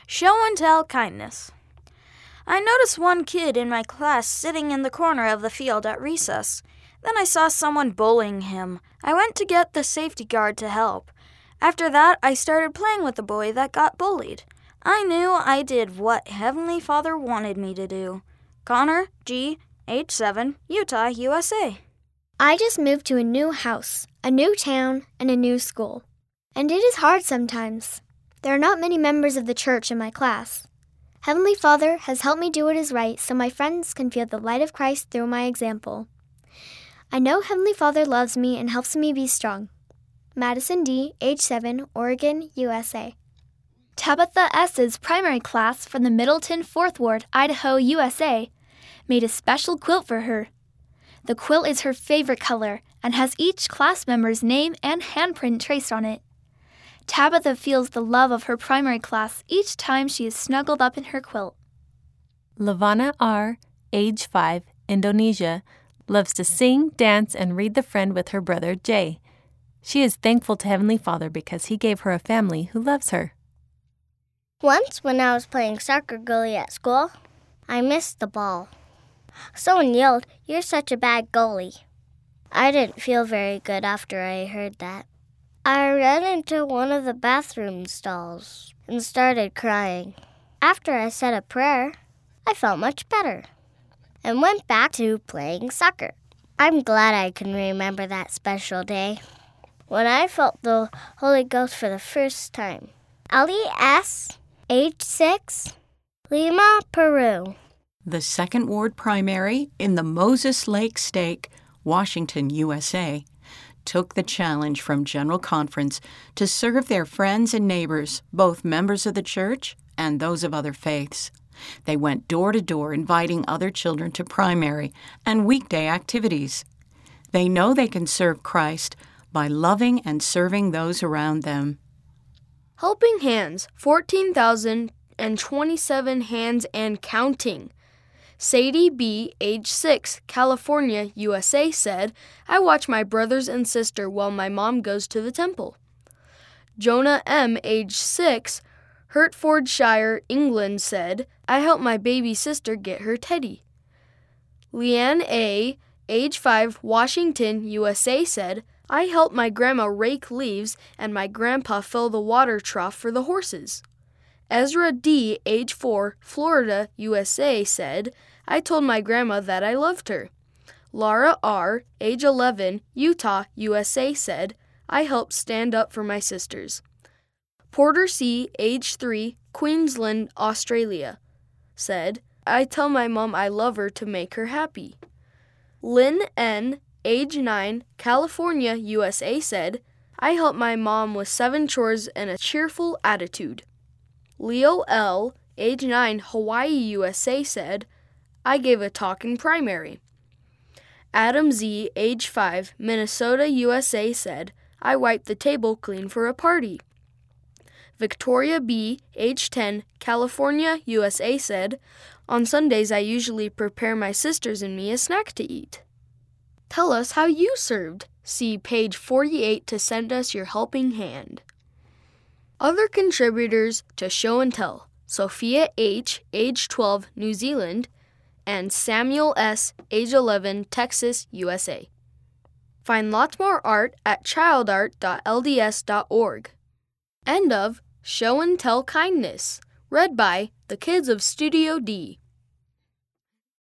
Show and tell kindness. I noticed one kid in my class sitting in the corner of the field at recess. Then I saw someone bullying him. I went to get the safety guard to help. After that, I started playing with the boy that got bullied. I knew I did what Heavenly Father wanted me to do. Connor G., age 7, Utah, USA. I just moved to a new house, a new town, and a new school. And it is hard sometimes. There are not many members of the church in my class. Heavenly Father has helped me do what is right so my friends can feel the light of Christ through my example. I know Heavenly Father loves me and helps me be strong. Madison D., age 7, Oregon, USA. Tabitha S.'s primary class from the Middleton 4th Ward, Idaho, USA, made a special quilt for her. The quilt is her favorite color and has each class member's name and handprint traced on it. Tabitha feels the love of her primary class each time she is snuggled up in her quilt. Lavana R., age 5, Indonesia, loves to sing, dance, and read The Friend with her brother, Jay. She is thankful to Heavenly Father because He gave her a family who loves her. Once, when I was playing soccer goalie at school, I missed the ball. Someone yelled, "You're such a bad goalie." I didn't feel very good after I heard that. I ran into one of the bathroom stalls and started crying. After I said a prayer, I felt much better and went back to playing soccer. I'm glad I can remember that special day when I felt the Holy Ghost for the first time. Ali S., age 6, Lima, Peru. The 2nd Ward Primary in the Moses Lake Stake, Washington, USA, took the challenge from General Conference to serve their friends and neighbors, both members of the church and those of other faiths. They went door to door inviting other children to primary and weekday activities. They know they can serve Christ by loving and serving those around them. Helping Hands, 14,027 hands and counting. Sadie B., age 6, California, USA, said, "I watch my brothers and sister while my mom goes to the temple." Jonah M., age 6, Hertfordshire, England, said, "I help my baby sister get her teddy." Leanne A., age 5, Washington, USA, said, "I help my grandma rake leaves and my grandpa fill the water trough for the horses." Ezra D., age 4, Florida, USA, said, "I told my grandma that I loved her." Laura R., age 11, Utah, USA, said, "I helped stand up for my sisters." Porter C., age 3, Queensland, Australia, said, "I tell my mom I love her to make her happy." Lynn N., age 9, California, USA, said, "I help my mom with 7 chores and a cheerful attitude." Leo L., age 9, Hawaii, USA, said, "I gave a talk in primary." Adam Z., age 5, Minnesota, USA, said, "I wiped the table clean for a party." Victoria B., age 10, California, USA, said, "On Sundays I usually prepare my sisters and me a snack to eat." Tell us how you served. See page 48 to send us your helping hand. Other contributors to Show and Tell: Sophia H., age 12, New Zealand, and Samuel S., age 11, Texas, USA. Find lots more art at childart.lds.org. End of Show and Tell Kindness, read by the kids of Studio D.